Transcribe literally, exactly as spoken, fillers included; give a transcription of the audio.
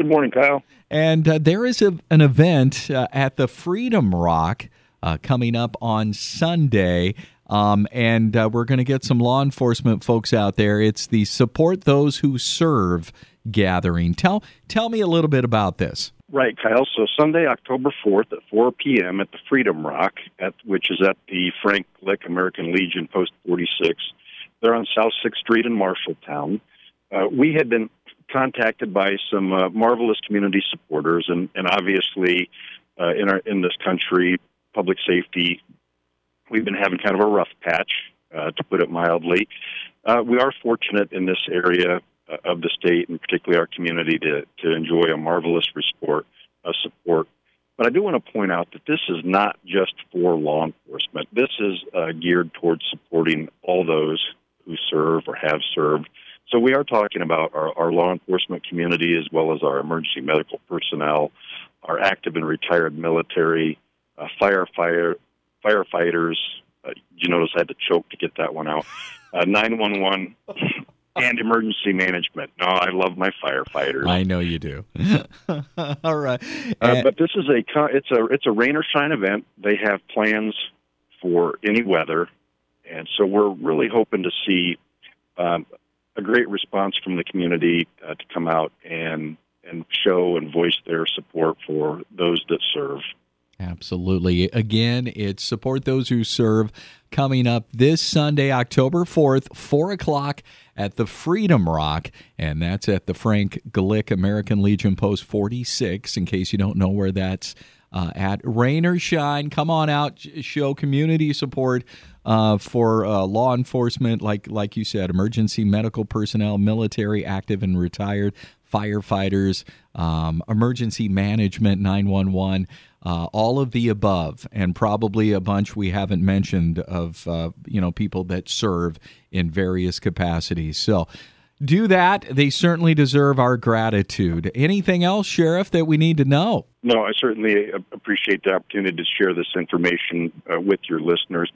morning, Kyle. And uh, there is a, an event uh, at the Freedom Rock uh, coming up on Sunday, um, and uh, we're going to get some law enforcement folks out there. It's the Support Those Who Serve gathering. Tell tell me a little bit about this. Right, Kyle. So Sunday, October fourth at four p.m. at the Freedom Rock, at which is at the Frank Glick American Legion, Post forty-six. They're on South sixth Street in Marshalltown. Uh, we had been contacted by some uh, marvelous community supporters, and, and obviously uh, in our in this country, public safety, we've been having kind of a rough patch, uh, to put it mildly. Uh, we are fortunate in this area uh, of the state, and particularly our community, to, to enjoy a marvelous support, uh, support. But I do want to point out that this is not just for law enforcement. This is uh, geared towards supporting all those who serve or have served. So we are talking about our, our law enforcement community, as well as our emergency medical personnel, our active and retired military, uh, firefighter, firefighters. Uh, you notice I had to choke to get that one out. Uh, nine one one and emergency management. No, I love my firefighters. I know you do. All right, uh, but this is a it's a it's a rain or shine event. They have plans for any weather, and so we're really hoping to see Um, a great response from the community uh, to come out and and show and voice their support for those that serve. Absolutely. Again, it's Support Those Who Serve coming up this Sunday, October fourth, four o'clock at the Freedom Rock, and that's at the Frank Glick American Legion Post forty-six, in case you don't know where that's uh, at. Rain or shine, come on out, show community support uh, for uh, law enforcement, like like you said, emergency medical personnel, military, active and retired, firefighters, um, emergency management, nine one one, uh, all of the above, and probably a bunch we haven't mentioned of uh, you know people that serve in various capacities. So do that. They certainly deserve our gratitude. Anything else, Sheriff, that we need to know? No, I certainly appreciate the opportunity to share this information uh, with your listeners.